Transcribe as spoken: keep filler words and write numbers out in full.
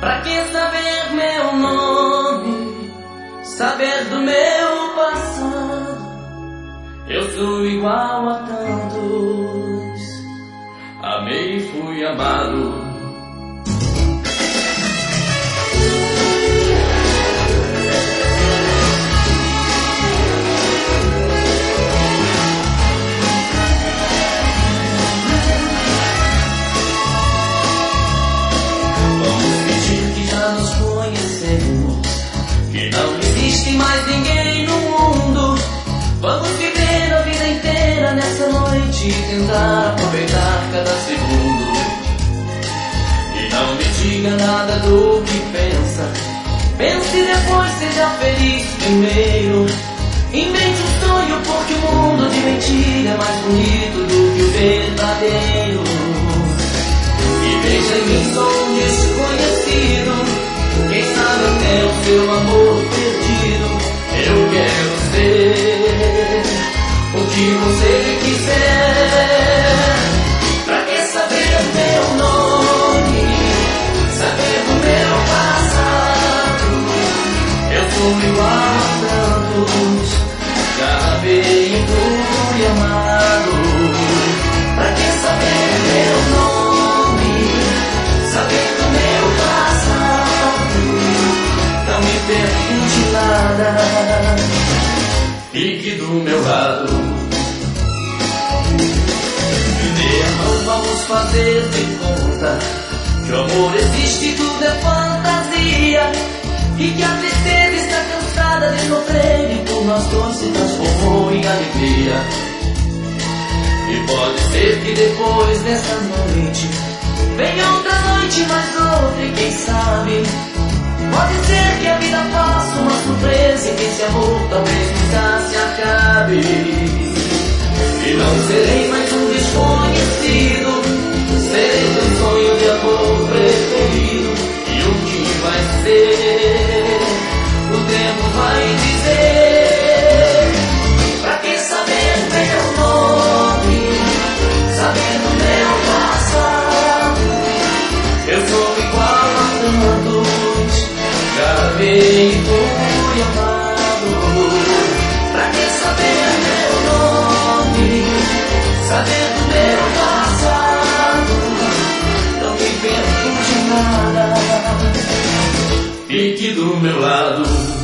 Pra que saber meu nome, saber do meu passado? Eu sou igual a tantos, amei e fui amado. Que não existe mais ninguém no mundo. Vamos viver a vida inteira nessa noite e tentar aproveitar cada segundo. E não me diga nada do que pensa. Pense e depois seja feliz primeiro. Invente um sonho, porque o mundo de mentira é mais bonito do que o verdadeiro. E veja em mim, sou um desconhecido. Quem sabe até o seu amor perdido. Eu quero ser o que você quiser. Pra que saber meu nome, saber do meu passado? Eu sou igual a tantos, já amei e fui amado. Pra que saber meu nome, saber do meu passado? Não me pergunte nada, fique do meu lado. Me dê a mão, vamos fazer de conta que o amor existe e tudo é fantasia. E que a tristeza está cansada de sofrer e por nós dois se transformou em alegria. E pode ser que depois dessa noite venha outra noite, mais outra e quem sabe pode ser que a vida faça uma surpresa e que esse amor talvez nunca se acabe. E não serei mais um desconhecido, serei teu sonho de amor preferido. E o que vai ser, o tempo vai dizer. Pra que saber meu nome, saber do meu passado? Eu sou igual a tantos, já amei e fui amado. Pra que saber meu nome, saber do meu passado? Não me pergunte nada, fique do meu lado.